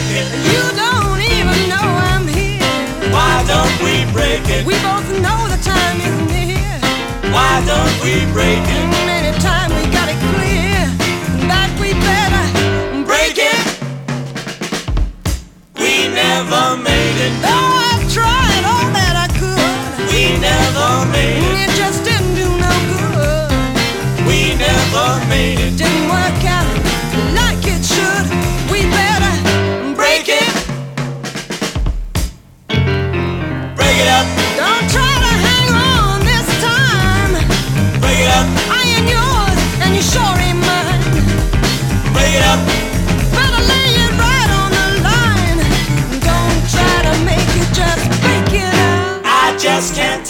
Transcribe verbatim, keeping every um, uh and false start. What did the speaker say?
it. You don't even know I'm here. Why don't we break it? We both know the time is near. Why don't we break it? Anytime we got it clear that we better break it. We never made it. Though I've tried all that I could, We never made it. it just didn't do no good. We never made it. Didn't work out like it should. We better break it. Break it up. Don't try to hang on this time. Break it up. I ain't yours and you sure ain't mine. Break it up. Better lay it right on the line. Don't try to make it, just break it up. I just can't